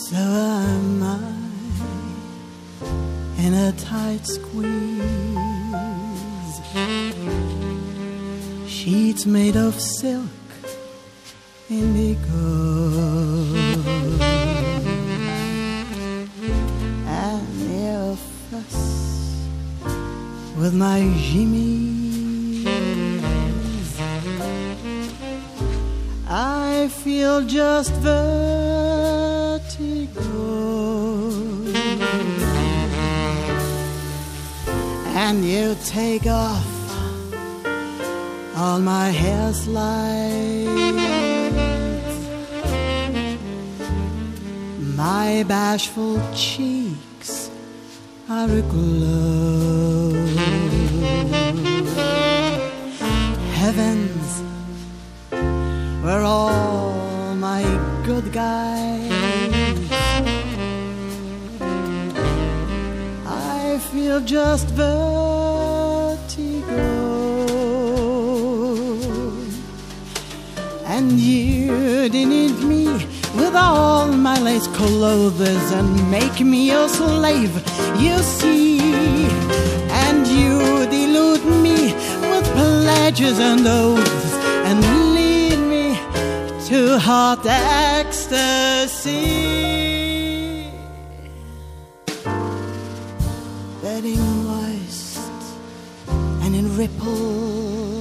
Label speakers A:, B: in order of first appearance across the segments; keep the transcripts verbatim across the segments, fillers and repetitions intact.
A: So am I in a tight squeeze. Sheets made of silk, indigo, and near fuss with my jimmies. I feel just vertigo, and you take off all my hair slides, my bashful cheeks are aglow. Heavens, where all my good guys, I feel just vertigo. And you didn't me with all my lace clothes and make me your slave, you see. And you delude me with pledges and oaths and lead me to hot ecstasy. Bedding moist and in ripples,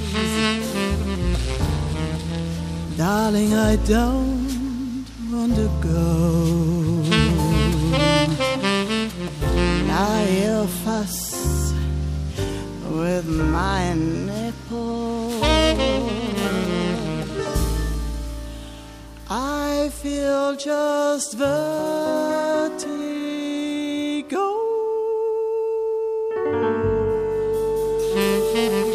A: darling, I don't want to go. Now you fuss with my nipples. I feel just vertigo.